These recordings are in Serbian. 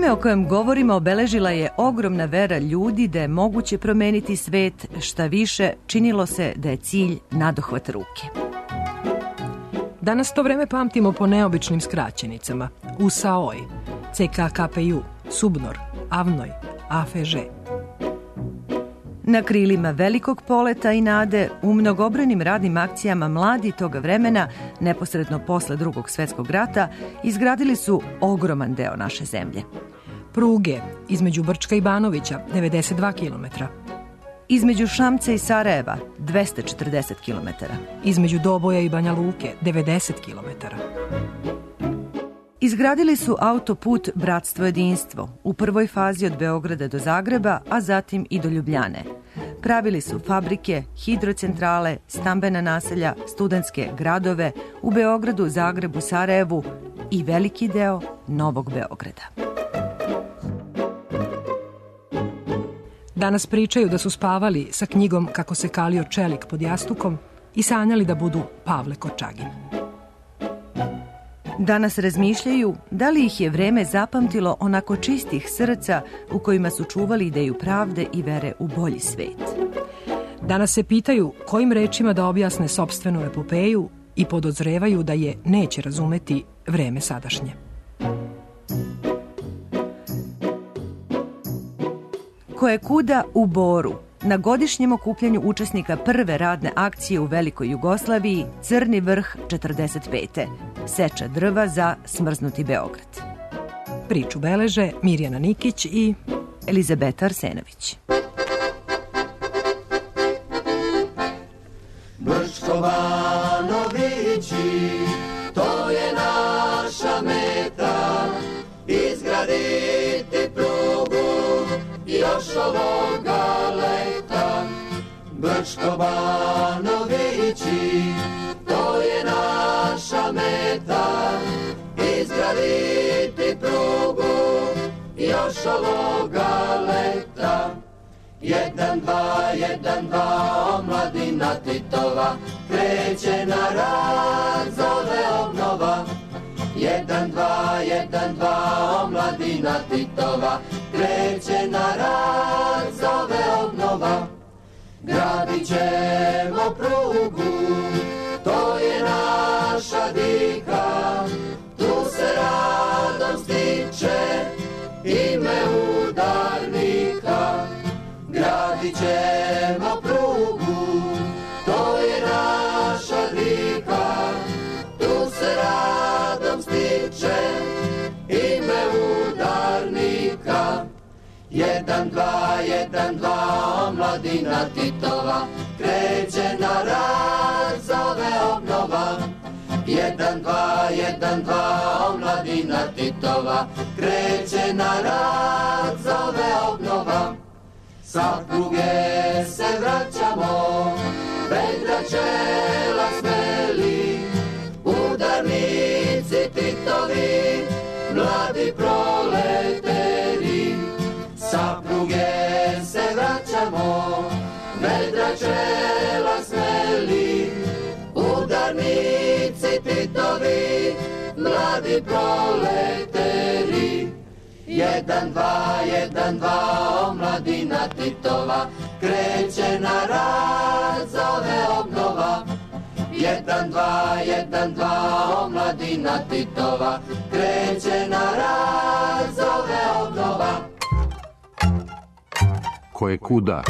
Vreme o kojem govorimo obeležila je ogromna vera ljudi da je moguće promeniti svet, šta više, činilo se da je cilj nadohvat ruke. Danas to vreme pamtimo po neobičnim skraćenicama. USAOJ, CKKPU, SUBNOR, AVNOJ, AFŽ. Na krilima velikog poleta i nade, u mnogobrojnim radnim akcijama mladi toga vremena, neposredno posle Drugog svjetskog rata, izgradili su ogroman deo naše zemlje. Pruge između Brčka i Banovića 92 km. Između Šamca i Sarajeva 240 km. Između Doboja i Banja Luke 90 km. Izgradili su autoput Bratstvo jedinstvo, u prvoj fazi od Beograda do Zagreba, a zatim i do Ljubljane. Pravili su fabrike, hidrocentrale, stambena naselja, studentske gradove u Beogradu, Zagrebu, Sarajevu i veliki deo Novog Beograda. Danas pričaju da su spavali sa knjigom Kako se kalio čelik pod jastukom i sanjali da budu Pavle Kočagin. Danas razmišljaju da li ih je vreme zapamtilo onako čistih srca u kojima su čuvali ideju pravde i vere u bolji svet. Danas se pitaju kojim rečima da objasne sopstvenu epopeju i podozrevaju da je neće razumeti vreme sadašnje. Kojekuda u Boru, na godišnjem okupljanju učesnika prve radne akcije u Velikoj Jugoslaviji, Crni vrh 45. Seča drva za smrznuti Beograd. Priču beleže Mirjana Nikić i Elizabeta Arsenović. Brčko-Banovići, to je naša meta, izgraditi prugu još ovoga leta. Brčko-Banovići, to je naša meta, izgraditi prugu još ovoga leta. 1, 2, 1, 2, omladina Titova kreće na rad, zove obnova. 1, 2, 1, 2, omladina Titova kreće na rad, zove obnova. Gradit ćemo prugu, to je naša dika, tu se radom stiče ime udarnika. Gradit ćemo prugu, to je naša dika, tu se radom stiče ime udarnika. 1, 2, 1, 2, omladina Titova kreće na rad, zove obnova. 1, 2, 1, 2, omladina Titova kreće na rad, zove obnova. Sa pruge se vraćamo, vedra čela smeli, udarnici Titovi, mladi proleteri. Sa pruge se vraćamo, vedra čela smeli, udarnici Titovi, mladi proleteri. 1, 2, 1, 2, omladina Titova kreće na rad, zove obnova. 1, 2, 1, 2, omladina Titova kreće na rad, zove obnova. Kojekuda.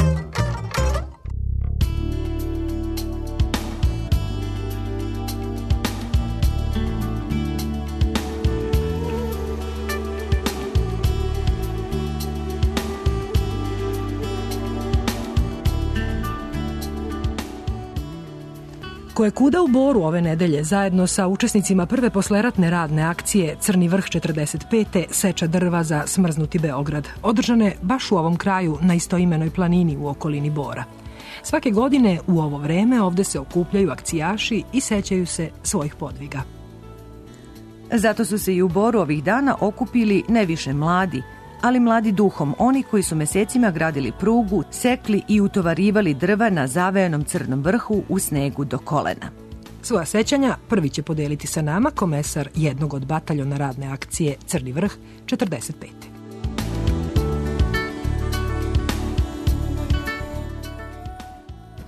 Kojekuda u Boru ove nedelje zajedno sa učesnicima prve posleratne radne akcije Crni vrh 45. Seča drva za smrznuti Beograd, održane baš u ovom kraju na istoimenoj planini u okolini Bora. Svake godine u ovo vreme ovde se okupljaju akcijaši i sećaju se svojih podviga. Zato su se i u Boru ovih dana okupili ne više mladi, ali mladi duhom, oni koji su mesecima gradili prugu, sekli i utovarivali drva na zavejanom Crnom vrhu u snegu do kolena. Svoja sećanja prvi će podeliti sa nama komesar jednog od bataljona radne akcije Crni vrh 45.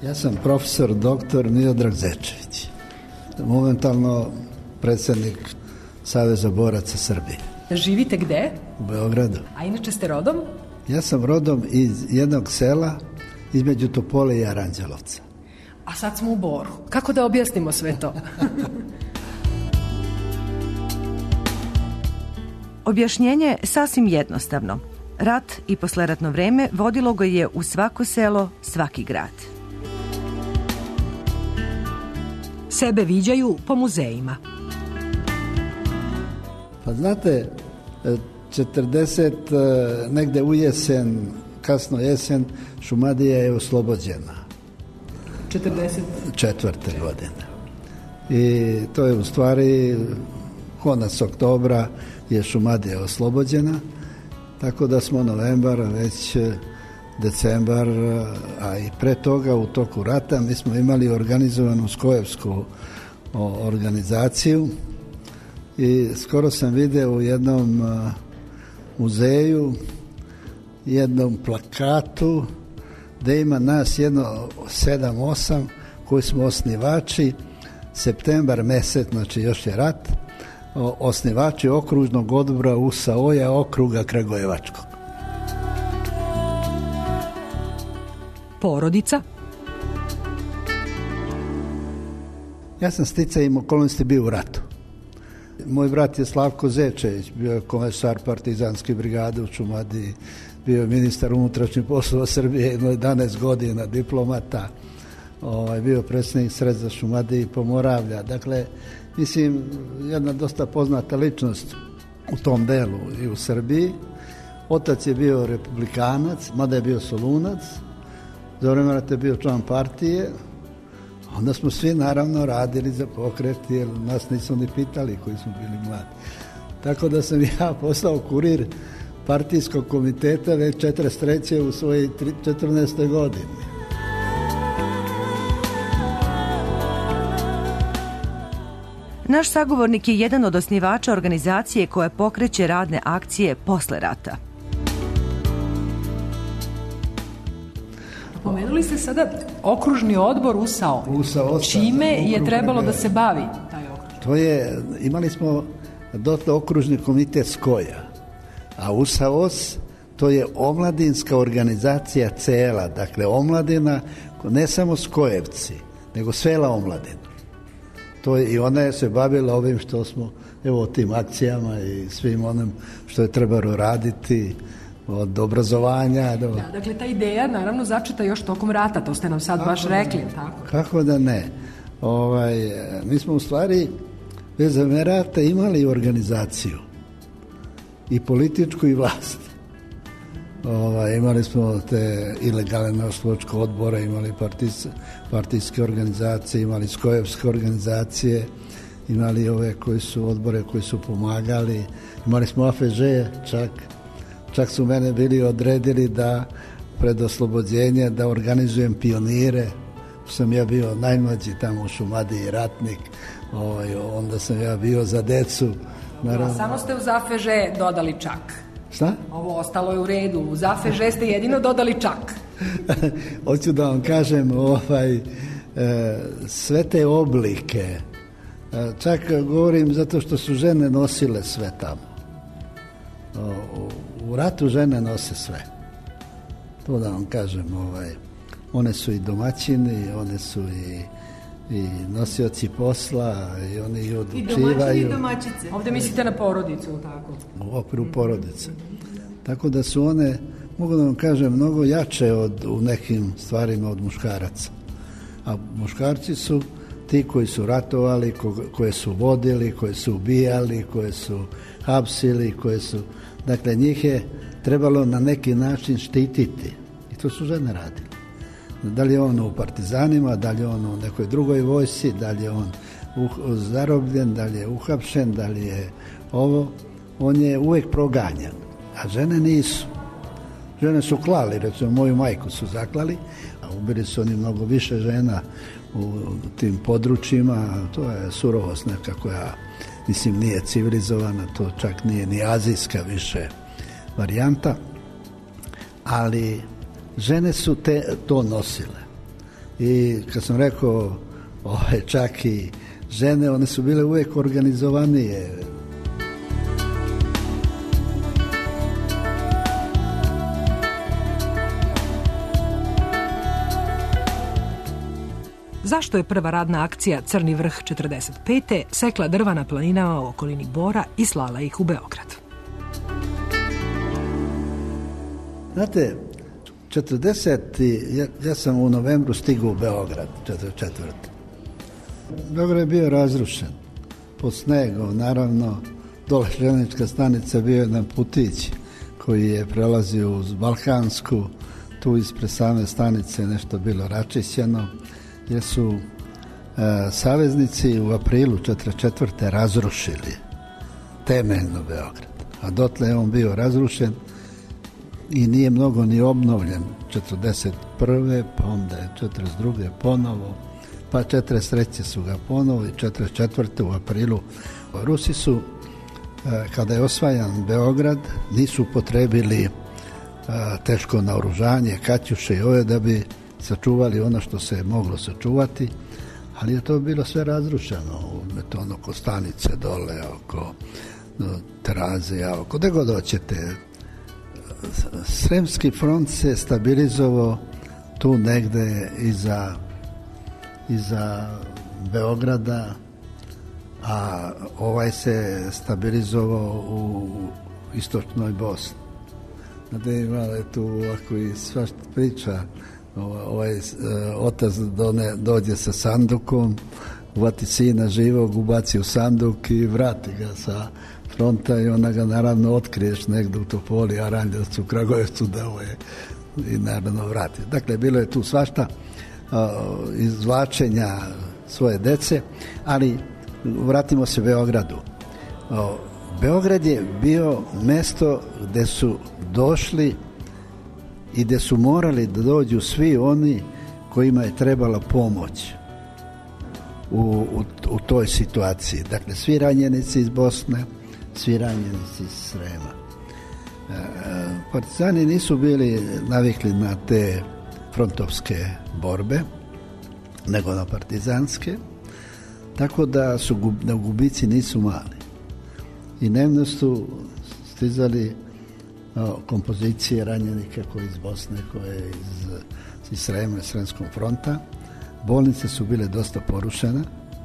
Ja sam profesor doktor Miodrag Zečević, momentalno predsjednik Saveza boraca Srbije. Živite gde? U Beogradu. A inače ste rodom? Ja sam rodom iz jednog sela između Topole i Aranđelovca. A sad smo u Boru. Kako da objasnimo sve to? Objašnjenje je sasvim jednostavno. Rat i posleratno vreme vodilo ga je u svako selo, svaki grad. Sebe viđaju po muzejima. Pa znate, 40, negde u jesen, kasno jesen, Šumadija je oslobođena. 44. godine. I to je u stvari konac oktobra je Šumadija oslobođena, tako da smo novembar, već decembar, a i pre toga u toku rata mi smo imali organizovanu skojevsku organizaciju i skoro sam video u jednom muzeju jednom plakatu gde ima nas jedno 7-8 koji smo osnivači, septembar mesec, znači još je rat, osnivači okružnog odbora USAO-ja okruga Kragujevačkog. Porodica? Ja sam sticajem okolnosti bio u ratu. Moj brat je Slavko Zečević, bio je komesar partizanske brigade u Šumadiji, bio je ministar unutrašnjih poslova Srbije, 11 godina, diplomata, bio predsjednik Sreza Šumadije i Pomoravlja. Dakle, mislim, jedna dosta poznata ličnost u tom delu i u Srbiji. Otac je bio republikanac, mada je bio Solunac, za vreme rata je bio član partije. Onda smo svi naravno radili za pokret, jer nas nisu ni pitali koji smo bili mladi. Tako da sam ja postao kurir partijskog komiteta već 43. u svojoj 14. godini. Naš sagovornik je jedan od osnivača organizacije koja pokreće radne akcije posle rata. Pomenuli ste sada okružni odbor USAO. Čime je trebalo da se bavi taj okružni? Imali smo dotle okružni komitet Skoja, a USAOS to je omladinska organizacija cela, dakle omladina, ne samo Skojevci, nego cela omladina. I ona je se bavila ovim što smo, evo tim akcijama i svim onim što je trebalo raditi, od obrazovanja do... Da, dakle, ta ideja naravno začeta još tokom rata, to ste nam sad baš rekli, tako? Kako da ne. Mi smo u stvari bez rata imali organizaciju i političku i vlast. Imali smo te ilegalne oslovačke odbore, imali partijske organizacije, imali skojevske organizacije, imali ove koji su odbore koji su pomagali, imali smo AFŽ čak su mene bili odredili da pred oslobođenje da organizujem pionire, sam ja bio najmlađi tamo u Šumadiji ratnik, onda sam ja bio za decu. Naravno. Samo ste uz AFŽ dodali čak. Šta? Ovo ostalo je u redu, uz AFŽ ste jedino dodali čak. Hoću da vam kažem, sve te oblike, čak govorim zato što su žene nosile sve tamo. U ratu žene nose sve. To da vam kažem, one su i domaćini, one su i nosioci posla, i oni i odlučivaju. I domaćini i domaćice. Ovdje mislite na porodicu, tako? U okviru porodice. Tako da su one, mogu da vam kažem, mnogo jače u nekim stvarima od muškaraca. A muškarci su ti koji su ratovali, koje su vodili, koje su ubijali, koje su hapsili, dakle, njih je trebalo na neki način štititi. I to su žene radile. Da li je on u partizanima, da li je on u nekoj drugoj vojsci, da li je on zarobljen, da li je uhapšen, da li je on je uvijek proganjan. A žene nisu. Žene su klali, recimo moju majku su zaklali, a ubili su oni mnogo više žena u tim područjima. To je surovost neka koja, mislim, nije civilizovana, to čak nije ni azijska više varijanta, ali žene su to nosile. I kad sam rekao čak i žene, one su bile uvijek organizovanije. Zašto je prva radna akcija Crni vrh 45. sekla drva na planinama u okolini Bora i slala ih u Beograd? Znate, 40. ja sam u novembru stigao u Beograd, 44. Beograd je bio razrušen pod snegom, naravno. Dole željeznička stanica bio jedan putić koji je prelazio uz Balkansku, tu ispred same stanice nešto bilo račišćeno, jer su saveznici u aprilu 44. razrušili temeljno Beograd, a dotle je on bio razrušen i nije mnogo ni obnovljen. 41. pa onda je 42. ponovo, pa 43. su ga ponovo i 44. u aprilu. Rusi su, kada je osvajan Beograd, nisu upotrebili teško naoružanje, kaćuše i ove da bi sačuvali ono što se je moglo sačuvati, ali je to bilo sve razrušeno, oko stanice dole, oko Terazija, oko gde god hoćete. Sremski front se stabilizovao tu negde iza Beograda, a ovaj se stabilizovao u istočnoj Bosni. Znate, imala je tu ovako i svašta priča. Otac dođe sa sandukom, uvati sina živog, ubaci u sanduk i vrati ga sa fronta i onda ga naravno otkriješ negdje u Topoli, Aranđelovcu, Kragujevcu i naravno vrati. Dakle, bilo je tu svašta izvlačenja svoje dece, ali vratimo se Beogradu. Beograd je bio mesto gde su došli i gde su morali da dođu svi oni kojima je trebala pomoć u toj situaciji. Dakle, svi ranjenici iz Bosne, svi ranjenici iz Srema. Partizani nisu bili navikli na te frontovske borbe, nego na partizanske, tako da gubici nisu mali. I dnevno su stizali kompozicije ranjenika koji iz Bosne, koje iz Srema i Sremskog fronta. Bolnice su bile dosta porušene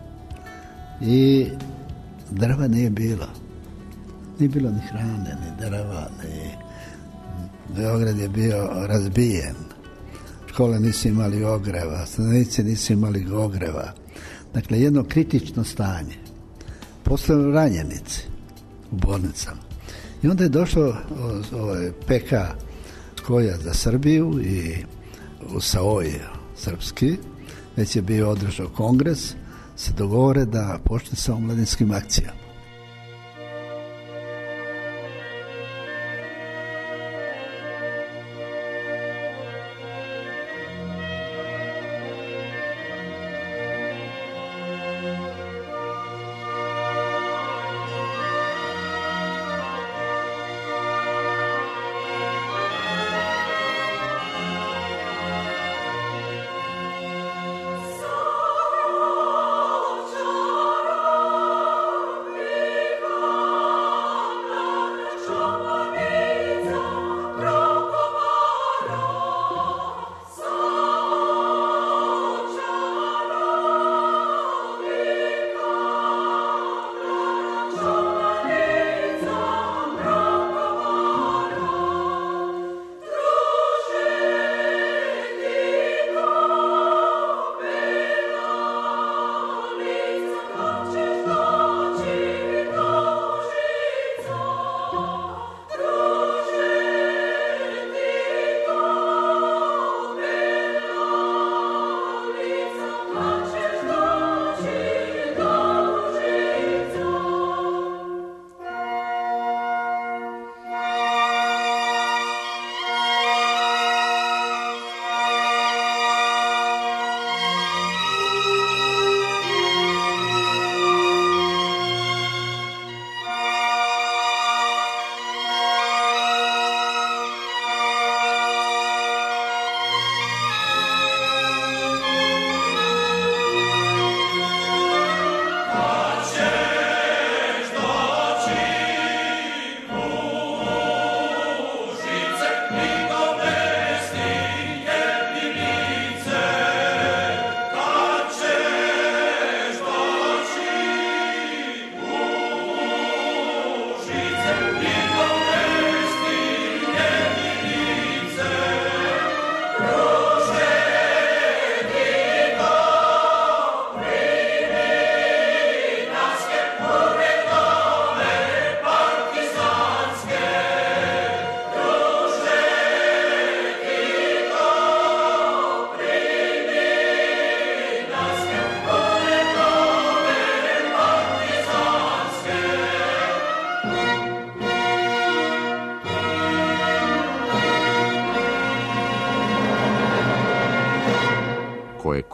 i drva nije bilo. Nije bilo ni hrane, ni drva, Beograd je bio razbijen. Škole nisu imali ogreva, stanovnici nisu imali ogreva. Dakle, jedno kritično stanje. Postali ranjenici u bolnicama. I onda je došlo PK Skoja za Srbiju i u Saoji srpski, već je bio održao kongres, se dogovore da počne sa omladinskim akcijama.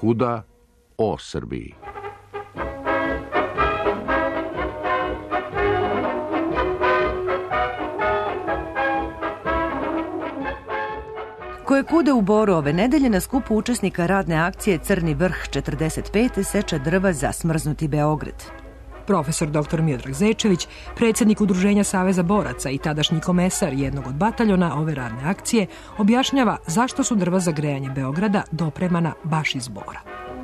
kuda o Srbiji. Koje kuda u Boru ove nedelje na skupu učesnika radne akcije Crni vrh 45. seča drva za smrznuti Beograd. Profesor dr. Miodrag Zečević, predsjednik Udruženja Saveza boraca i tadašnji komesar jednog od bataljona ove radne akcije, objašnjava zašto su drva za grejanje Beograda dopremana baš iz Bora.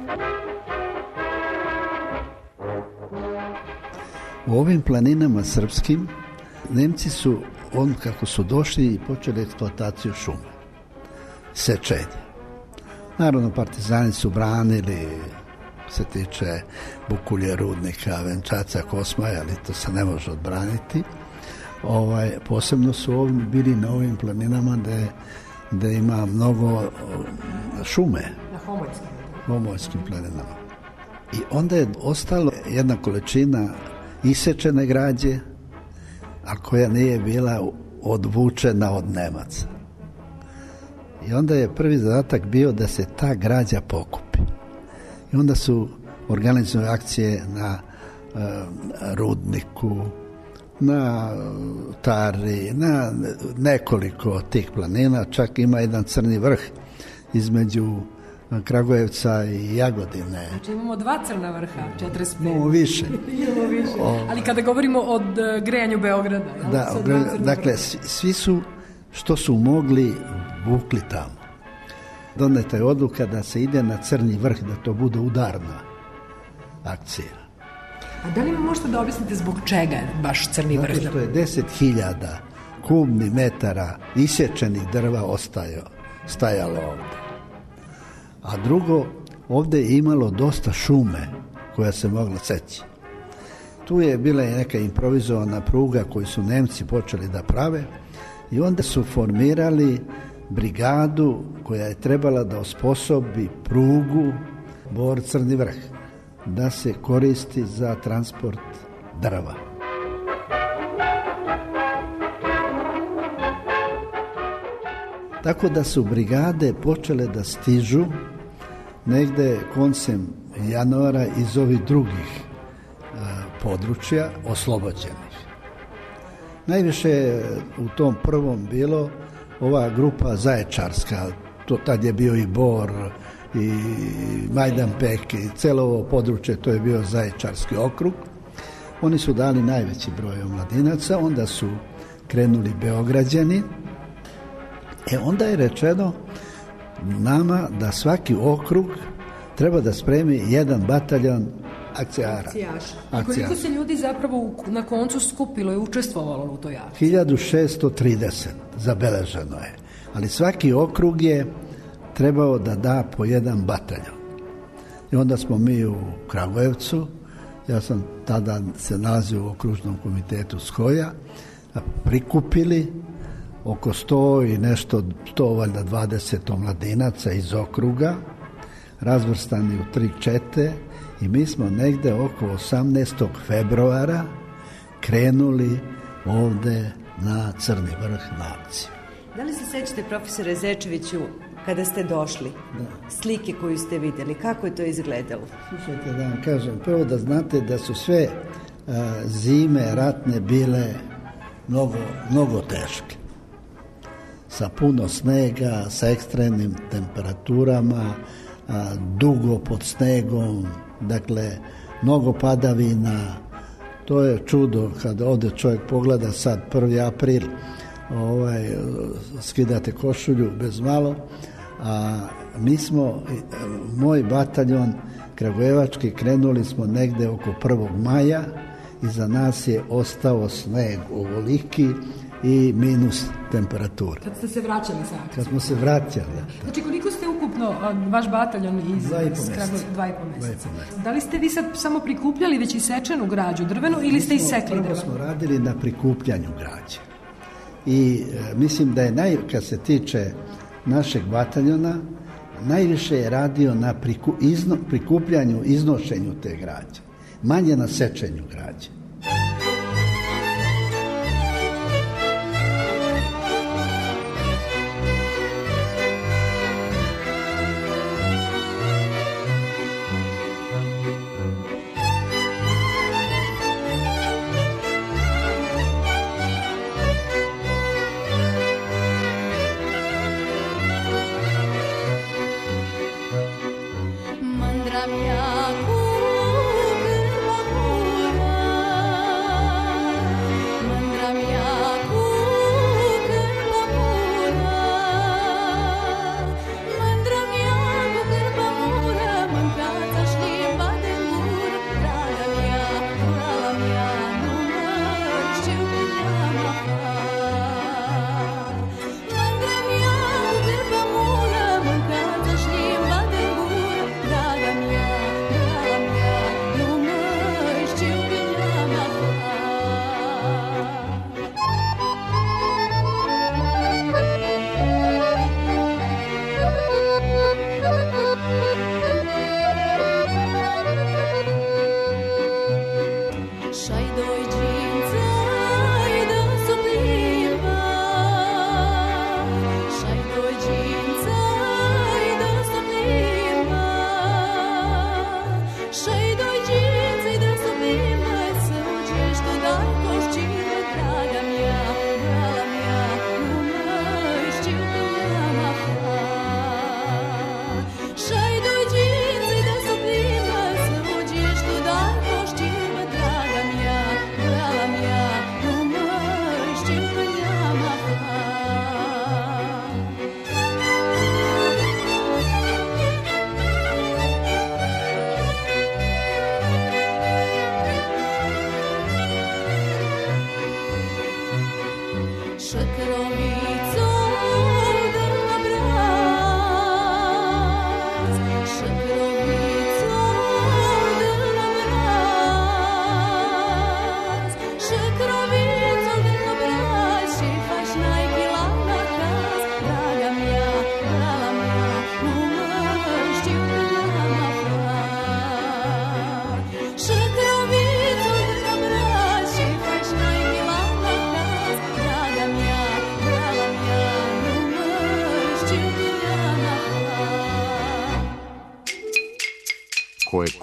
U ovim planinama srpskim Nemci su, kako su došli, i počeli eksploataciju šume, sečenje. Naravno, partizani su branili, se tiče Bukulje, Rudnika, Venčaca, Kosmaja, ali to se ne može odbraniti. Posebno su bili na ovim planinama da ima mnogo šume. Na Homoljskim planinama. I onda je ostalo jedna količina isečene građe, a koja nije bila odvučena od Nemaca. I onda je prvi zadatak bio da se ta građa pokupi. I onda su organizovane akcije na Rudniku, na Tari, na nekoliko tih planina, čak ima jedan Crni vrh između Kragujevca i Jagodine. Znači imamo 2 crna vrha, 45. Imamo više. Ali kada govorimo o grejanju Beograda. Da, dakle, svi su što su mogli vukli tamo. Doneta je odluka da se ide na Crni vrh, da to bude udarna akcija. A da li mi možete da objasnite zbog čega je baš Crni vrh? Zato što je 10.000 kubnih metara isječenih drva stajalo ovdje. A drugo, ovdje je imalo dosta šume koja se mogla seći. Tu je bila i neka improvizovana pruga koju su Nemci počeli da prave i onda su formirali brigadu koja je trebala da osposobi prugu Bor-Crni vrh, da se koristi za transport drva. Tako da su brigade počele da stižu negde koncem januara iz ovih drugih područja oslobođenih. Najviše je u tom prvom bilo ova grupa Zaječarska, tad je bio i Bor i Majdanpek i celo ovo područje, to je bio Zaječarski okrug. Oni su dali najveći broj omladinaca, onda su krenuli Beograđani. Onda je rečeno nama da svaki okrug treba da spremi jedan bataljon akcijara. Koliko se ljudi zapravo na koncu skupilo i učestvovalo u toj akciji? 1630 zabeleženo je. Ali svaki okrug je trebao da da po jedan bataljon. I onda smo mi u Kragujevcu, ja sam tada se nalazio u okružnom komitetu Skoja, prikupili oko 100 i nešto, 100 valjda 20 omladinaca iz okruga, razvrstani u 3 čete, i mi smo negde oko 18. februara krenuli ovde na Crni vrh na akciju. Da li se sećate, profesore Zečeviću, kada ste došli, slike koju ste vidjeli, kako je to izgledalo? Slušajte, da vam kažem, prvo da znate da su sve zime ratne bile mnogo teške. Sa puno snega, sa ekstremnim temperaturama, dugo pod snegom, dakle, mnogo padavina. To je čudo kad ovdje čovjek pogleda sad 1. april, skidate košulju bez malo, a mi smo, moj bataljon kragujevački, krenuli smo negde oko 1. maja, iza nas je ostao sneg ovoliki i minus temperatura. Kad ste se vraćali sa akcijom? Kad smo se vraćali. Znači, koliko ste ukupno, vaš bataljon iz 2,5 mjeseca? Da li ste vi sad samo prikupljali već isečenu građu drvenu ili ste isekli drvenu? Prvo smo radili na prikupljanju građe. I mislim da je, kad se tiče našeg bataljona, najviše je radio na prikupljanju, iznošenju te građe. Manje na sečenju građe.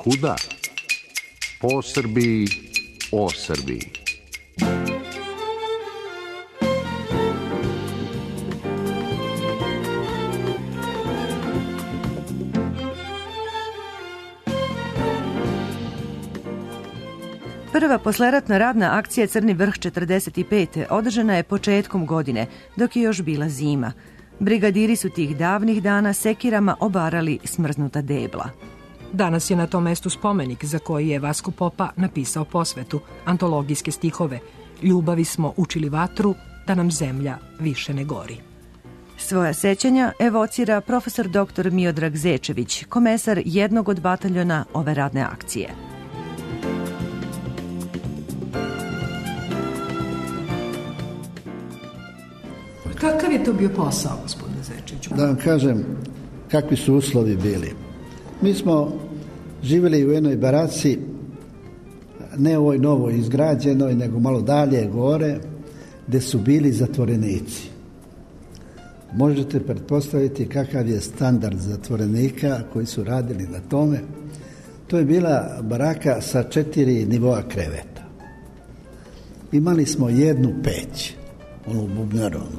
kuda? Po Srbiji, o Srbiji. Prva posleratna radna akcija Crni vrh 45. održana je početkom godine, dok je još bila zima. Brigadiri su tih davnih dana sekirama obarali smrznuta debla. Danas je na tom mestu spomenik za koji je Vasko Popa napisao posvetu, antologijske stihove. Ljubavi smo učili vatru, da nam zemlja više ne gori. Svoja sećanja evocira profesor dr. Miodrag Zečević, komesar jednog od bataljona ove radne akcije. Kakav je to bio posao, gospodine Zečeviću? Da vam kažem kakvi su uslovi bili. Mi smo živjeli u jednoj baraci, ne u ovoj novoj izgrađenoj, nego malo dalje gore, gde su bili zatvorenici. Možete pretpostaviti kakav je standard zatvorenika koji su radili na tome. To je bila baraka sa 4 nivoa kreveta. Imali smo jednu peć, onu bubnjarovnu.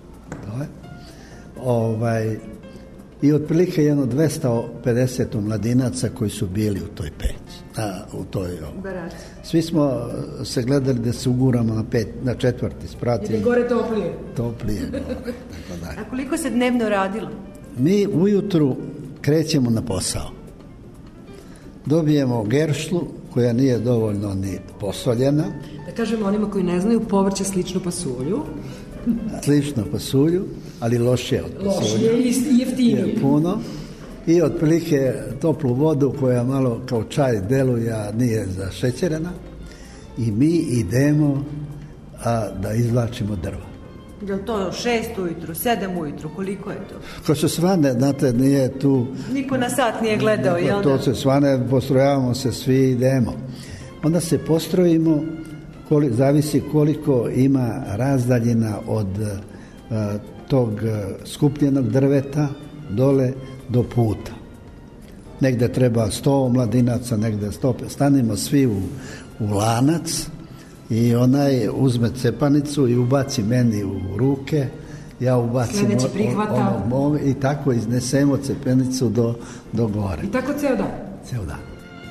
I otprilike jedno 250 omladinaca koji su bili u toj peći, u toj baraci. Svi smo se gledali da se uguramo na 4. sprat. I da gore toplije. Toplije. A koliko se dnevno radilo? Mi ujutru krećemo na posao. Dobijemo geršlu koja nije dovoljno ni posoljena. Da kažemo onima koji ne znaju, povrće slično pasulju. Slično pasulju, ali lošije od pasulja. Lošije i jeftinije. Puno. I otprilike toplu vodu koja malo kao čaj deluje, a nije zašećerena. I mi idemo da izvlačimo drva. Je li to 6 ujutru, 7 ujutru, koliko je to? Ko se svane, znate, nije tu... Niko na sat nije gledao, jel da? To se svane, postrojavamo se, svi idemo. Onda se postrojimo, zavisi koliko ima razdaljina od tog skupljenog drveta dole do puta. Negde treba 100 omladinaca, negde 100. Stanimo svi u lanac i onaj uzme cepanicu i ubaci meni u ruke, ja ubacim onog mog i tako iznesemo cepenicu do gore. I tako ceo dan? Ceo dan.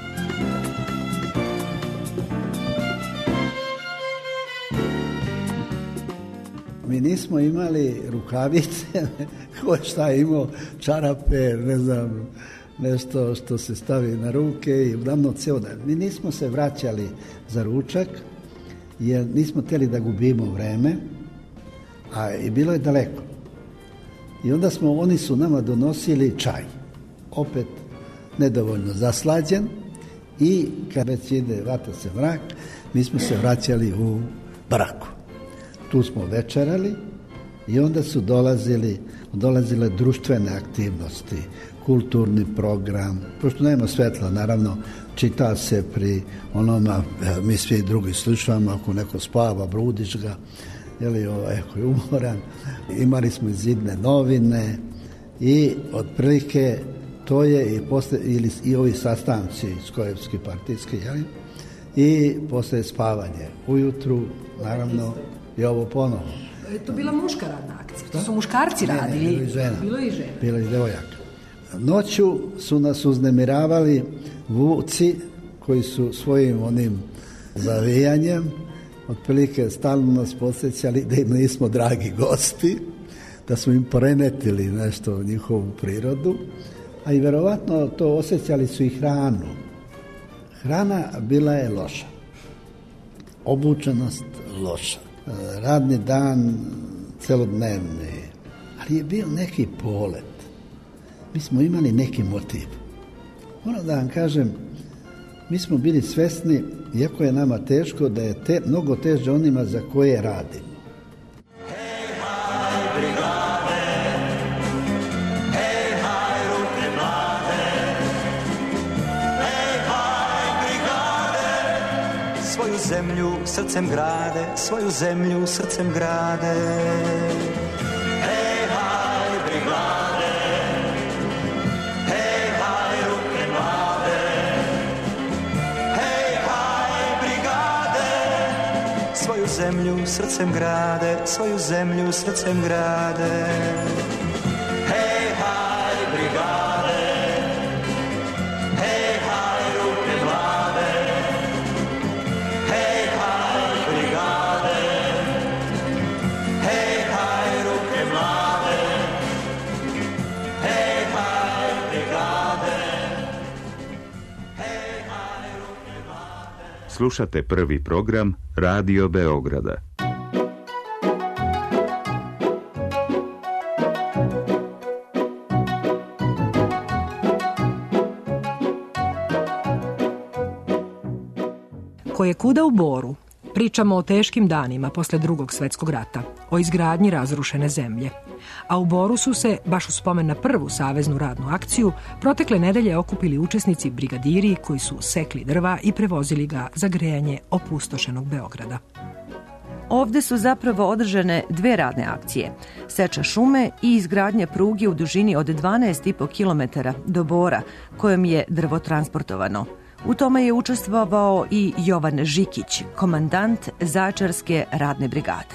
Mi nismo imali rukavice, ko šta je imao, čarape, ne znam, nešto što se stavi na ruke i uglavnom ceo dan. Mi nismo se vraćali za ručak, jer nismo htjeli da gubimo vreme, a i bilo je daleko. I onda oni su nama donosili čaj, opet nedovoljno zaslađen, i kad već ide vata se mrak, mi smo se vraćali u baraku. Tu smo večerali i onda su dolazile društvene aktivnosti, kulturni program, pošto nema svetla, naravno, čita se pri onoma, mi svi drugi slušamo, ako neko spava, brudiš ga, ako je umoran. Imali smo i zidne novine i otprilike to je i ovi sastanci skojevski, partijski, i posle spavanje. Ujutru, naravno, i ovo ponovo. Je to bila muška radna akcija? To su muškarci radili? Bilo i žena. Bilo i devojaka. Noću su nas uznemiravali vuci koji su svojim onim zavijanjem otprilike stalno nas podsjećali da im nismo dragi gosti, da smo im poremetili nešto u njihovu prirodu, a i verovatno to osjećali su i hranu. Hrana bila je loša. Obučenost loša. Radni dan celodnevni, ali je bio neki polet. Mi smo imali neki motiv. Moram da vam kažem, mi smo bili svesni, iako je nama teško, da je mnogo teže onima za koje radimo. Hej, haj, brigade, hej, haj, ruke mlade, hej, haj, brigade, svoju zemlju srcem grade, svoju zemlju srcem grade. Hej, haj, brigade, hej, haj, ruke mlade, zemlju srcem grade, svoju zemlju srcem grade. Hej, haj, brigade, hej, haj, ruke mlade, hej, haj, brigade, hej, haj, ruke mlade, hej, haj, brigade, hej, haj, ruke mlade. Slušate prvi program Radio Beograda. Koje kuda u Boru. Pričamo o teškim danima posle Drugog svjetskog rata, o izgradnji razrušene zemlje. A u Boru su se, baš u spomen na prvu saveznu radnu akciju, protekle nedelje okupili učesnici brigadiri koji su sekli drva i prevozili ga za grejanje opustošenog Beograda. Ovde su zapravo održane dve radne akcije. Seča šume i izgradnja pruge u dužini od 12,5 km do Bora, kojom je drvo transportovano. U tome je učestvovao i Jovan Žikić, komandant Zaječarske radne brigade.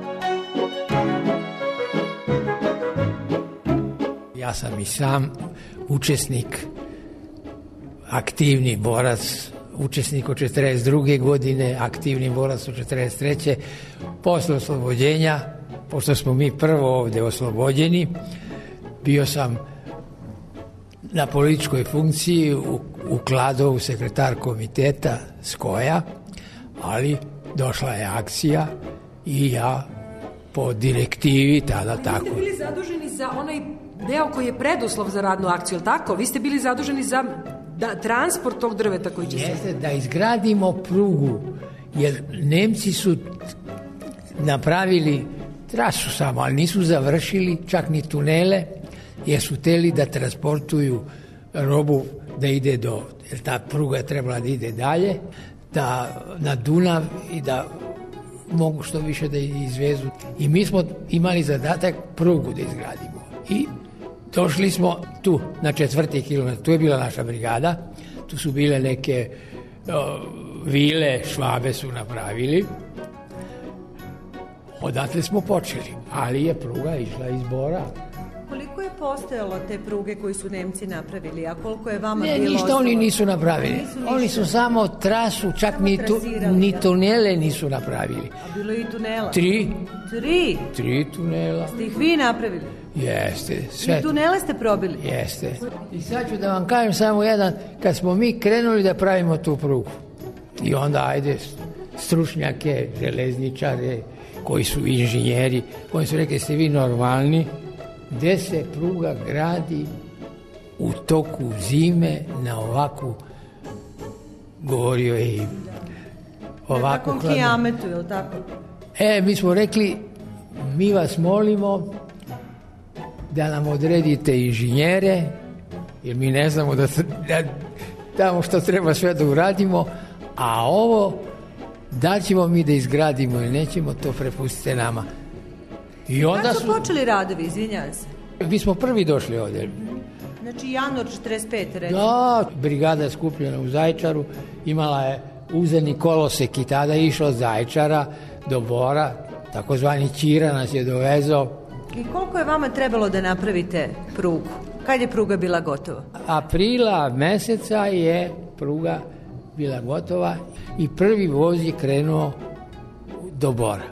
Ja sam i sam učesnik, aktivni borac, učesnik od 42. godine, aktivni borac od 43. Posle oslobođenja, pošto smo mi prvo ovde oslobođeni, bio sam na političkoj funkciji u Kladovu, sekretar komiteta Skoja, ali došla je akcija i ja po direktivi tada tako. Vi ste bili zaduženi za onaj deo koji je preduslov za radnu akciju, ili tako? Vi ste bili zaduženi za transport tog drveta koji će se... Jeste, da izgradimo prugu, jer Nemci su napravili trasu samo, ali nisu završili čak ni tunele, jer su hteli da transportuju robu da ide do, jer ta pruga je trebala da ide dalje, da na Dunav i da mogu što više da izvezu. I mi smo imali zadatak prugu da izgradimo. I došli smo tu na 4. kilometar, tu je bila naša brigada, tu su bile neke vile, Švabe su napravili. Odatle smo počeli, ali je pruga išla iz Bora. Koliko je postojalo te pruge koji su Nemci napravili, a koliko je vama bilo? Ne, ništa oni nisu napravili. Oni su samo trasu, čak ni tunele nisu napravili. A bilo je i tunela? 3 tunela. Ste ih vi napravili? Jeste. Sve. I tunele ste probili? Jeste. I sad ću da vam kažem samo jedan, kad smo mi krenuli da pravimo tu prugu, i onda ajde stručnjake, železničare, koji su inženjeri, oni su rekli, ste vi normalni, gde se pruga gradi u toku zime na ovakvu, govorio je i ovakvu hladnu. Na takvom kijametu, je li tako? Mi smo rekli, mi vas molimo da nam odredite inženjere, jer mi ne znamo da tamo što treba sve da uradimo, a ovo da ćemo mi da izgradimo ili nećemo, to prepustite nama. I onda Kad su počeli radovi, izvinjavam se? Mi smo prvi došli ovdje. Znači januar 45. recimo. Da, brigada je skupljena u Zaječaru, imala je uzeni kolosek i tada je išao od Zaječara do Bora, takozvani Ćira nas je dovezao. I koliko je vama trebalo da napravite prugu? Kad je pruga bila gotova? Aprila meseca je pruga bila gotova i prvi voz je krenuo do Bora.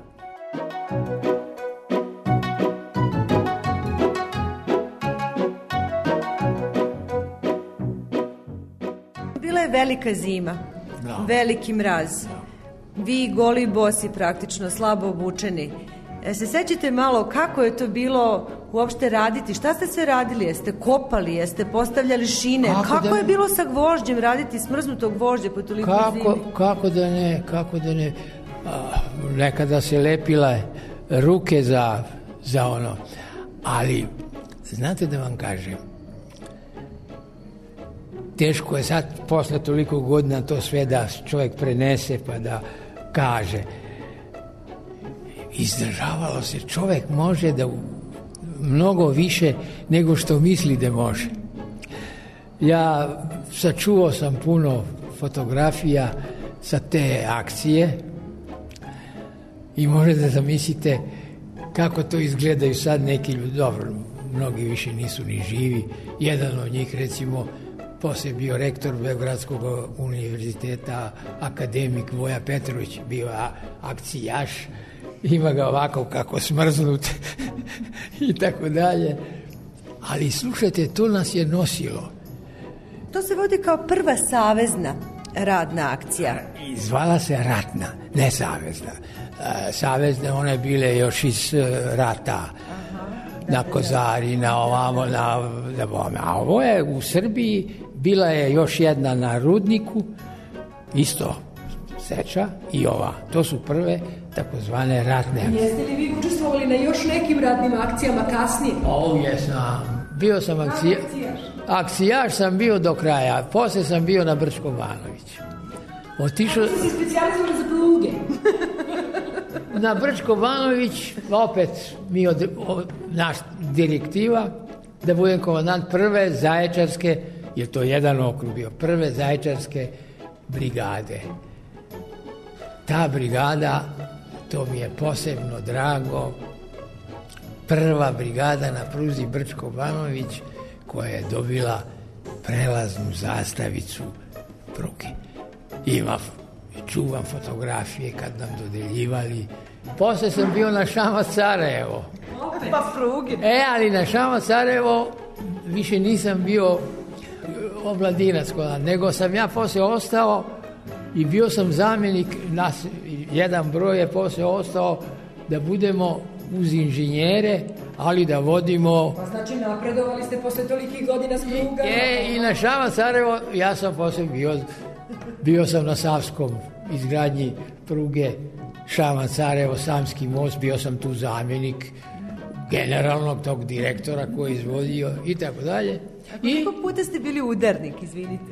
Bila je velika zima, veliki mraz. Vi goli bosi praktično, slabo obučeni. Se sećate malo kako je to bilo uopšte raditi? Šta ste sve radili? Jeste kopali? Jeste postavljali šine? Kako je bilo sa gvožđem raditi, smrznutog gvožđa po toliko zimi? Kako da ne. Nekada se lepila ruke za ono. Ali, znate da vam kažem, teško je sad posle toliko godina to sve da čovjek prenese pa da kaže. Izdržavalo se, čovjek može da mnogo više nego što misli da može. Ja sačuvao sam puno fotografija sa te akcije I možete zamislite kako to izgledaju sad neki ljudi. Dobro, mnogi više nisu ni živi. Jedan od njih, recimo, poslije bio rektor Beogradskog univerziteta, akademik Voja Petrović, bio akcijaš, ima ga ovako kako smrznut i tako dalje. Ali slušajte, to nas je nosilo. To se vodi kao prva savezna radna akcija. I zvala se ratna, ne savezna. Savezne one bile još iz rata. Na Kozari, na ovamo, a ovo je u Srbiji, bila je još jedna na Rudniku, isto Seča i ova. To su prve takozvane ratne akcije. Jeste li vi učestvovali na još nekim radnim akcijama kasnije? Jesam. Bio sam akcijaš sam bio do kraja. Poslije sam bio na Brčkom Banoviću. Otišao... Kako ste se specijalizovali za pruge? Na Brčko Banović, opet mi naš direktiva da budem komandant prve Zaječarske, jer to jedan okrug bio, prve Zaječarske brigade. Ta brigada, to mi je posebno drago, prva brigada na pruzi Brčko Banović koja je dobila prelaznu zastavicu pruge. Čuvam fotografije kad nam dodeljivali. Poslije sam bio na Šamac-Sarajevo. Pa pruge. Ali na Šamac-Sarajevo više nisam bio omladinac, nego sam ja poslije ostao i bio sam zamjenik, nas jedan broj je poslije ostao da budemo uz inženjere, ali da vodimo... Pa znači napredovali ste posle tolikih godina s pruga? I na Šamac-Sarajevo ja sam poslije bio sam na Savskom izgradnji pruge Šamac-Sarajevo, Samski most, bio sam tu zamjenik generalnog tog direktora koji je izvodio i tako dalje. A koliko puta ste bili udarnik, izvinite?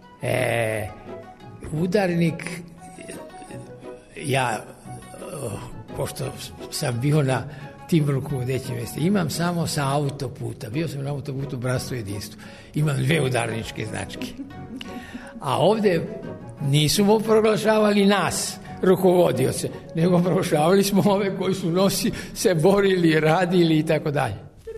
Udarnik, ja, pošto sam bio na tim rukovodećim mjestima, imam samo sa autoputa, bio sam na autoputu Bratstvo i jedinstvo, imam 2 udarničke značke. A ovdje nismo proglašavali nas, rukovodioce, nego proglašavali smo ove koji su se borili, radili i tako dalje.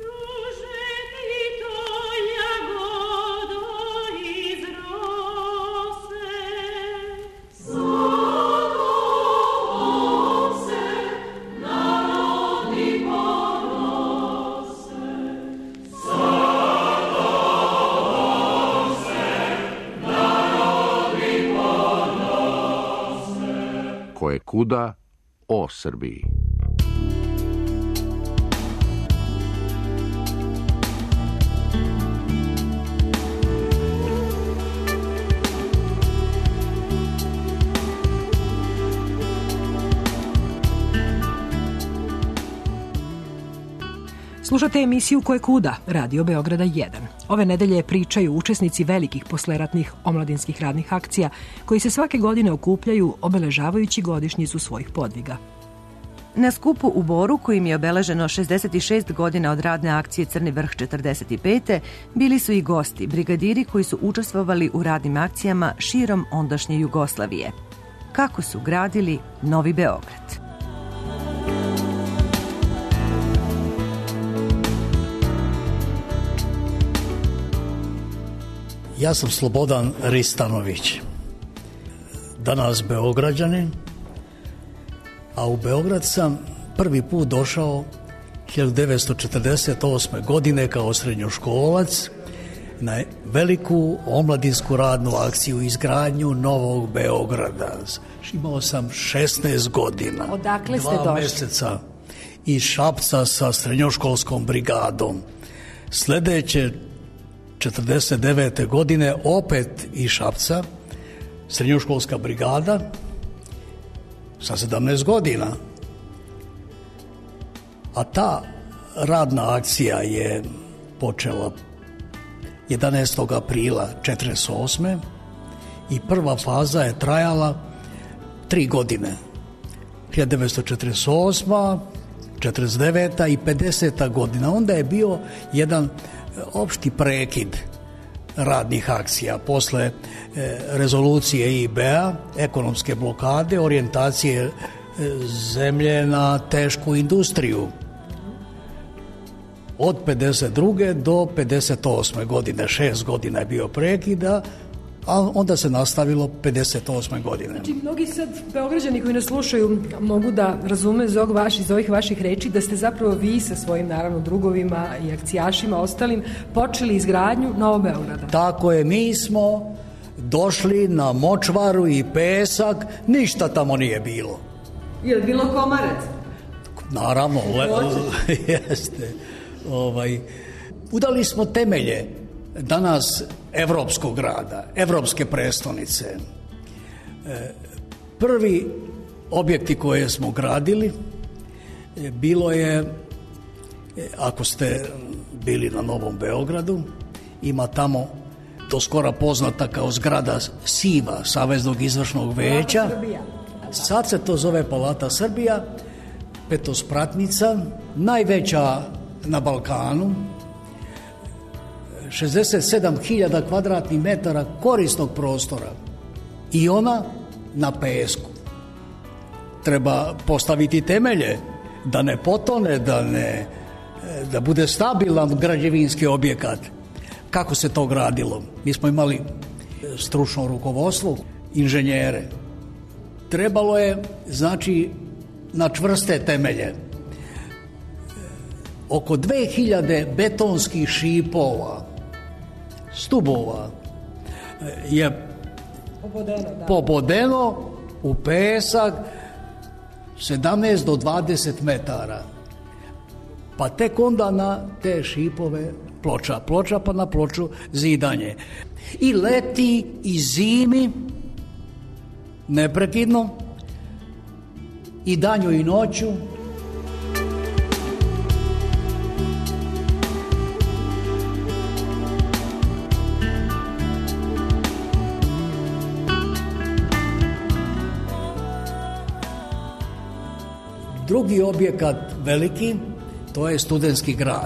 Koje kuda o Srbiji. Slušate emisiju Koje kuda, Radio Beograda 1. Ove nedelje pričaju učesnici velikih posleratnih omladinskih radnih akcija koji se svake godine okupljaju obeležavajući godišnjicu svojih podviga. Na skupu u Boru, kojim je obeleženo 66 godina od radne akcije Crni vrh 45. bili su i gosti, brigadiri koji su učestvovali u radnim akcijama širom ondašnje Jugoslavije. Kako su gradili Novi Beograd? Ja sam Slobodan Ristanović, danas Beograđanin, a u Beograd sam prvi put došao 1948. godine kao srednjoškolac na veliku omladinsku radnu akciju izgradnju Novog Beograda. Imao sam 16 godina. Odakle ste došli? 2 mjeseca iz Šapca sa srednjoškolskom brigadom. Sljedeće 49. godine opet iz Šapca, srednjoškolska brigada sa 17 godina. A ta radna akcija je počela 11. aprila 1948. i prva faza je trajala 3 godine. 1948., 49. i 50. godina. Onda je bio jedan opšti prekid radnih akcija posle rezolucije IB-a, ekonomske blokade, orijentacije zemlje na tešku industriju. Od 52. do 58. godine, 6 godina je bio prekida, a onda se nastavilo 58. godine. Znači, mnogi sad Beograđani koji nas slušaju mogu da razume iz ovih vaših reči da ste zapravo vi sa svojim, naravno, drugovima i akcijašima ostalim počeli izgradnju Novog Beograda. Tako je, mi smo došli na močvaru i pesak, ništa tamo nije bilo. Je li bilo komarac? Naravno, jeste. Udali smo temelje danas evropskog grada, evropske prestonice. Prvi objekti koje smo gradili bilo je, ako ste bili na Novom Beogradu, ima tamo to skoro poznata kao zgrada SIVA, Saveznog izvršnog veća. Sad se to zove Palata Srbija, petospratnica, najveća na Balkanu, 67.000 kvadratnih metara korisnog prostora i ona na pesku. Treba postaviti temelje da ne potone, da bude stabilan građevinski objekat. Kako se to gradilo? Mi smo imali stručno rukovodstvo, inženjere. Trebalo je, znači, na čvrste temelje. Oko 2000 betonskih šipova, stubova je pobodeno u pesak 17 do 20 metara. Pa tek onda na te šipove ploča pa na ploču zidanje. I leti i zimi neprekidno, i danju i noću. Drugi objekat veliki, to je studentski grad.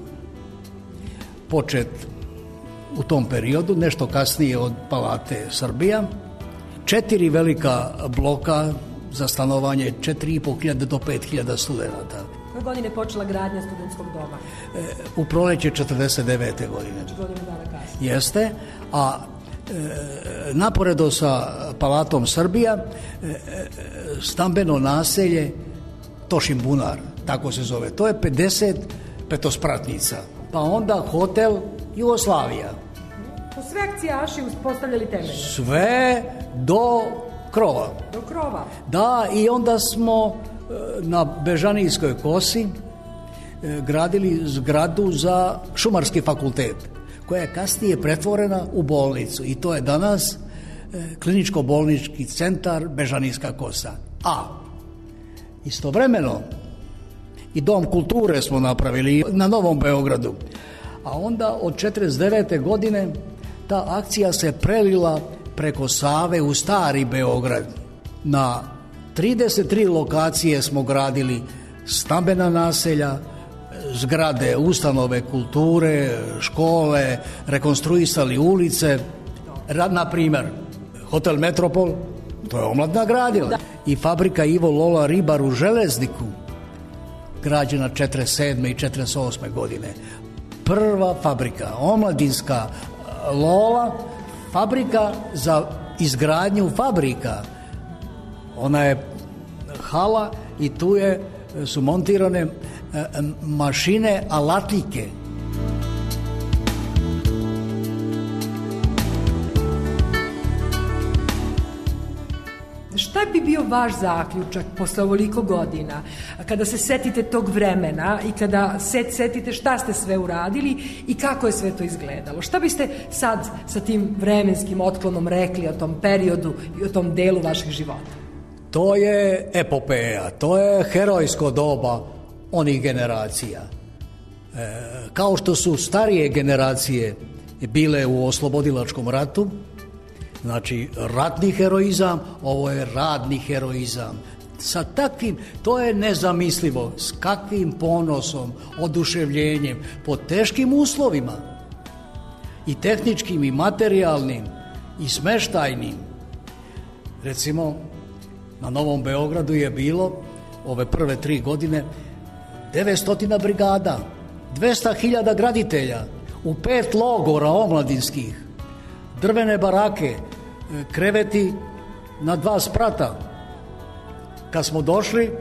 Počet u tom periodu, nešto kasnije od Palate Srbija. 4 velika bloka za stanovanje, 4.500 do 5.000 studenta. Koje godine je počela gradnja studentskog doma? U proleće 49. godine. Godinu dana kasnije. Jeste, a naporedo sa Palatom Srbija stambeno naselje Tošin Bunar, tako se zove. To je 50 petospratnica. Pa onda hotel Jugoslavija. Po sve akcijaši uspostavljali temelje? Sve do krova. Do krova? Da, i onda smo na Bežanijskoj kosi gradili zgradu za Šumarski fakultet, koja je kasnije pretvorena u bolnicu. I to je danas kliničko-bolnički centar Bežanijska kosa. A istovremeno i Dom kulture smo napravili na Novom Beogradu. A onda od 49. godine ta akcija se prelila preko Save u Stari Beograd. Na 33 lokacije smo gradili stambena naselja, zgrade, ustanove kulture, škole, rekonstruisali ulice. Na primjer, Hotel Metropol, to je omladna gradila. I fabrika Ivo Lola Ribar u Železniku, građena 47. i 48. godine. Prva fabrika, omladinska Lola, fabrika za izgradnju fabrika. Ona je hala i tu su montirane mašine alatike. Šta bi bio vaš zaključak posle ovoliko godina, kada se setite tog vremena i kada setite šta ste sve uradili i kako je sve to izgledalo? Šta biste sad sa tim vremenskim otklonom rekli o tom periodu i o tom delu vašeg života? To je epopeja, to je herojsko doba onih generacija. Kao što su starije generacije bile u oslobodilačkom ratu, znači ratni heroizam, ovo je radni heroizam. Sa takvim, to je nezamislivo, s kakvim ponosom, oduševljenjem, pod teškim uslovima, i tehničkim, i materijalnim, i smeštajnim. Recimo, Na Novom Beogradu je bilo ove prve 3 godine 900 brigada, 200.000 graditelja, u 5 logora omladinskih, drvene barake, kreveti na 2 sprata. Kad smo došli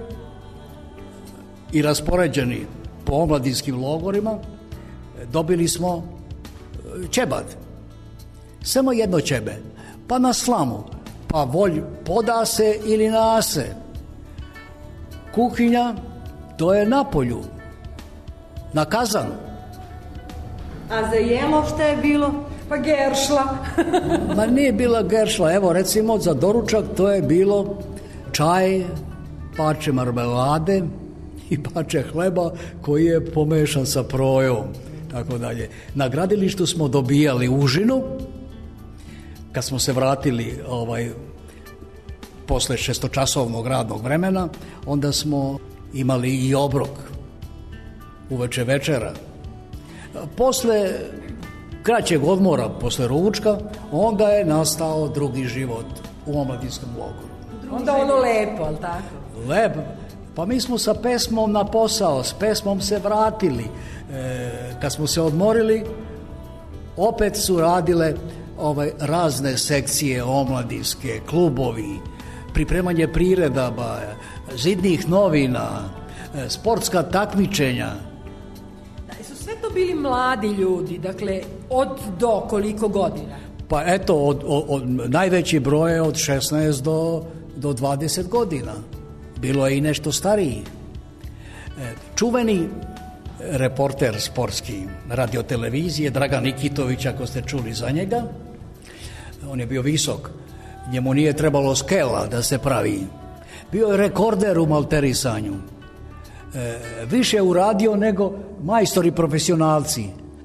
i raspoređeni po omladinskim logorima, dobili smo ćebad. Samo jedno ćebe. Pa na slamu, pa volj poda se ili nase. Kuhinja, to je na polju, na kazanu. A za jelo šta je bilo? Pa geršla. Ma nije bila geršla, evo recimo za doručak to je bilo čaj, pače marmelade i pače hleba koji je pomešan sa projom, tako dalje. Na gradilištu smo dobijali užinu, kad smo se vratili posle 6-časovnog radnog vremena, onda smo imali i obrok uveče večera. Posle kraćeg odmora, posle ručka, onda je nastao drugi život u omladinskom logoru. Onda ono lepo, ali tako? Lepo. Pa mi smo sa pesmom na posao, s pesmom se vratili. Kad smo se odmorili, opet su radile razne sekcije omladinske, klubovi, pripremanje priredaba, zidnih novina, sportska takmičenja. Su sve to bili mladi ljudi, dakle, od do koliko godina? Pa eto, od najveći broj je od 16 do 20 godina. Bilo je i nešto stariji. Čuveni reporter sportski radiotelevizije, Dragan Nikitović, ako ste čuli za njega, on je bio visok, njemu nije trebalo skela da se pravi. Bio je rekorder u malterisanju. Više uradio nego majstori profesionalci.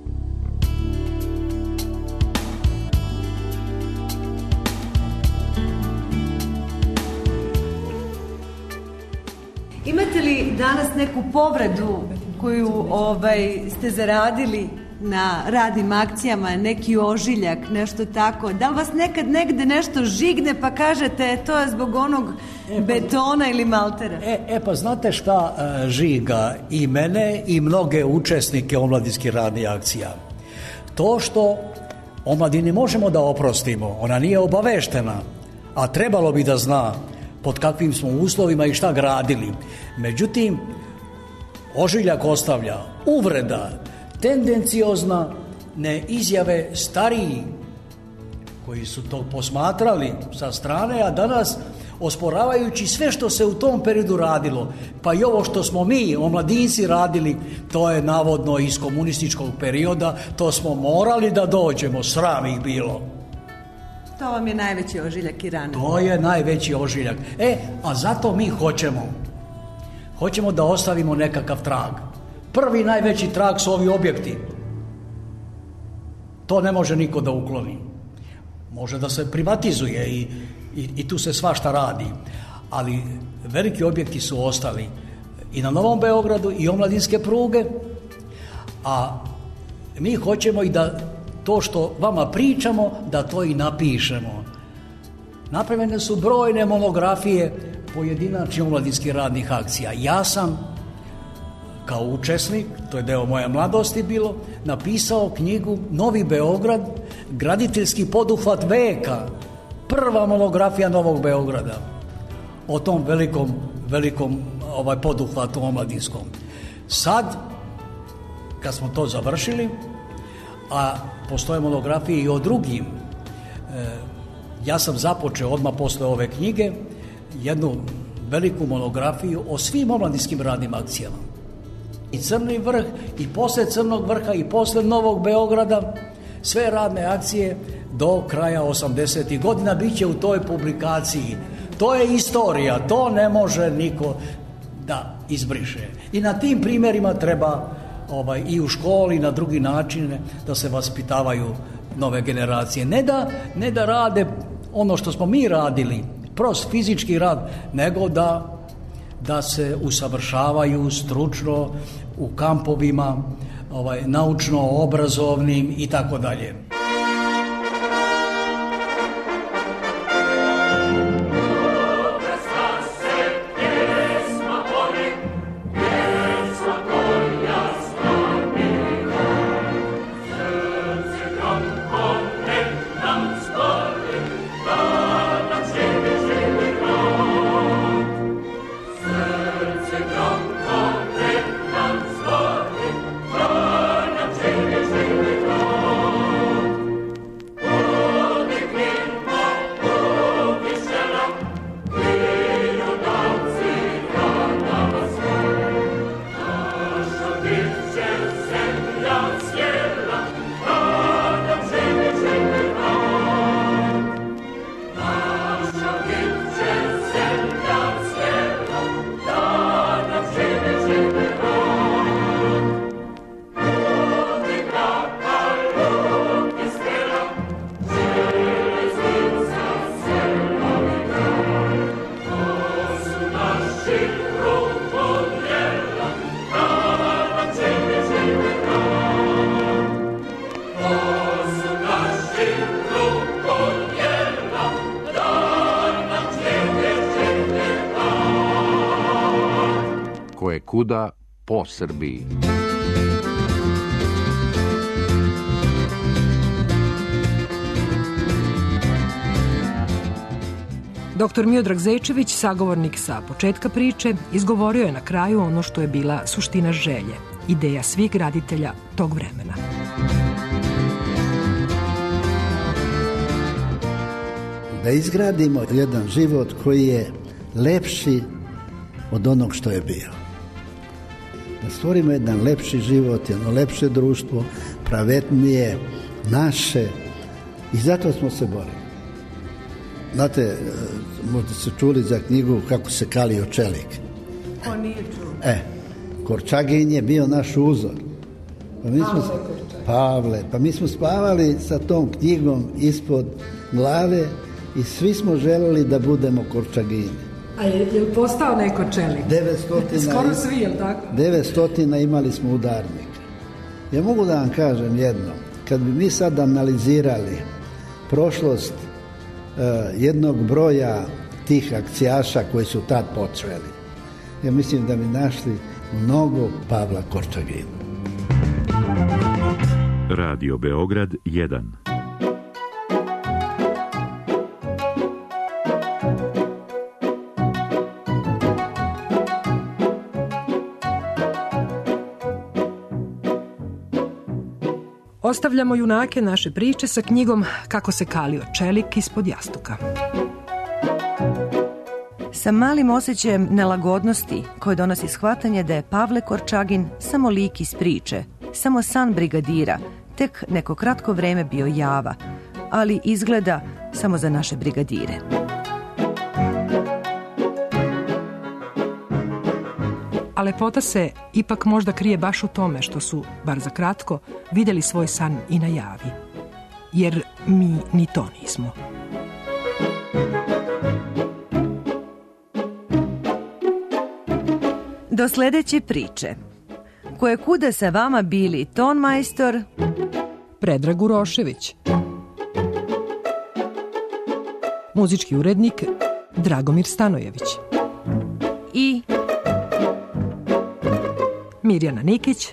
Imate li danas neku povredu koju ste zaradili na radnim akcijama, neki ožiljak, nešto tako? Da li vas nekad negde nešto žigne pa kažete to je zbog onog betona ili maltera? Pa znate šta žiga i mene i mnoge učesnike omladinskih radnih akcija? To što omladini možemo da oprostimo, ona nije obaveštena, a trebalo bi da zna pod kakvim smo uslovima i šta gradili. Međutim, ožiljak ostavlja uvreda, tendenciozna izjave stariji koji su to posmatrali sa strane, a danas osporavajući sve što se u tom periodu radilo, pa i ovo što smo mi, omladinci, radili, to je navodno iz komunističkog perioda, to smo morali da dođemo, sram ih bilo. To vam je najveći ožiljak i rana. To je najveći ožiljak. A zato mi hoćemo da ostavimo nekakav trag. Prvi najveći trag su ovi objekti. To ne može niko da ukloni. Može da se privatizuje i tu se svašta radi. Ali veliki objekti su ostali i na Novom Beogradu i omladinske pruge, a mi hoćemo i da to što vama pričamo, da to i napišemo. Napravljene su brojne monografije pojedinačnih omladinskih radnih akcija. Ja sam, kao učesnik, to je deo moje mladosti bilo, napisao knjigu Novi Beograd, graditeljski poduhvat veka. Prva monografija Novog Beograda. O tom velikom poduhvatu omladinskom. Sad, kad smo to završili, a postoje monografije i o drugim, ja sam započeo odmah posle ove knjige jednu veliku monografiju o svim omladinskim radnim akcijama. I Crni vrh, i posle Crnog vrha, i posle Novog Beograda, sve radne akcije do kraja 80. godina bit će u toj publikaciji. To je istorija, to ne može niko da izbriše. I na tim primjerima treba i u školi i na drugi načine da se vaspitavaju nove generacije. Ne da rade ono što smo mi radili, prost fizički rad, nego da se usavršavaju stručno u kampovima, naučno-obrazovnim i tako dalje. Stara koje kuda po Srbiji. Dr. Miodrag Zečević, sagovornik sa početka priče, izgovorio je na kraju ono što je bila suština želje, ideja svih graditelja tog vremena. Da izgradimo jedan život koji je lepši od onog što je bio. Da stvorimo jedan lepši život, jedno lepše društvo, pravednije, naše, i zato smo se borili. Znate, možda ste čuli za knjigu Kako se kalio čelik. Ko nije čuo? Korčagin je bio naš uzor. Pa mi smo spavali sa tom knjigom ispod glave i svi smo želeli da budemo Korčagini. A je li postao neko čelik? 900. Skoro svi, je li tako? 900 imali smo udarnika. Ja mogu da vam kažem jedno, kad bi mi sad analizirali prošlost jednog broja tih akcijaša koji su tad počeli, ja mislim da bi našli mnogo Pavla Korčagina. Radio Beograd 1. Ostavljamo junake naše priče sa knjigom Kako se kalio čelik ispod jastuka. Sa malim osjećajem nelagodnosti koje donosi shvatanje da je Pavle Korčagin samo lik iz priče, samo san brigadira, tek neko kratko vreme bio java, ali izgleda samo za naše brigadire. A lepota se ipak možda krije baš u tome što su, bar za kratko, vidjeli svoj san i na javi. Jer mi ni to nismo. Do sljedeće priče. Koje kuda sa vama bili tonmajstor Predrag Urošević, muzički urednik Dragomir Stanojević i Mirjana Nikić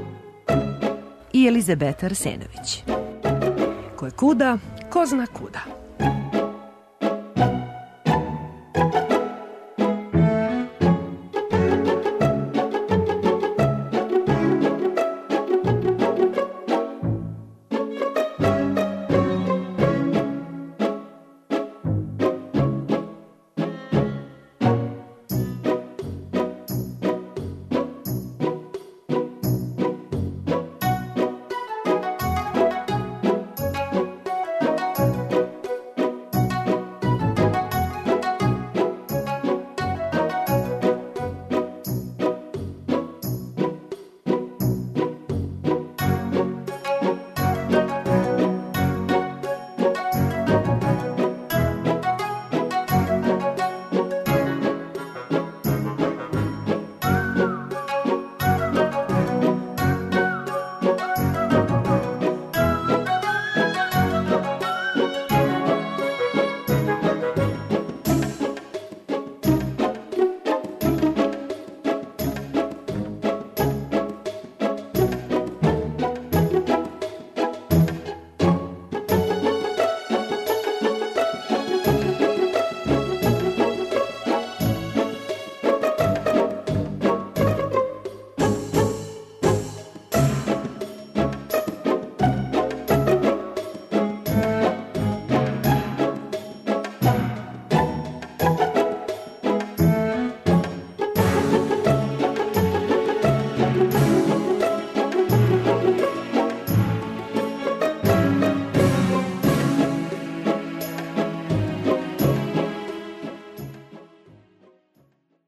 i Elizabeta Arsenović. Koje kuda, ko zna kuda.